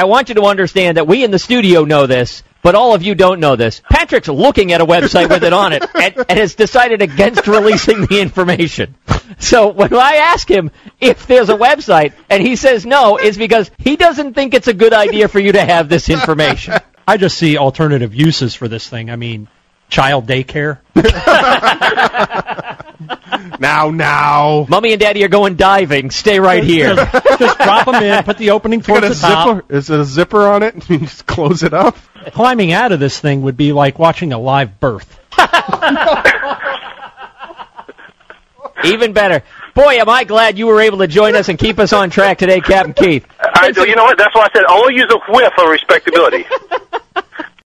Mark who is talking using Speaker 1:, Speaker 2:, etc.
Speaker 1: I want you to understand that we in the studio know this, but all of you don't know this. Patrick's looking at a website with it on it and has decided against releasing the information. So when I ask him if there's a website and he says no, it's because he doesn't think it's a good idea for you to have this information.
Speaker 2: I just see alternative uses for this thing. I mean, child daycare.
Speaker 3: Now.
Speaker 1: Mommy and Daddy are going diving. Stay right here.
Speaker 2: Just drop them in, put the opening towards the top.
Speaker 3: Is it a zipper on it? You just close it up?
Speaker 2: Climbing out of this thing would be like watching a live birth.
Speaker 1: Even better. Boy, am I glad you were able to join us and keep us on track today, Captain Keith.
Speaker 4: You know what? That's why I said only use a whiff of respectability.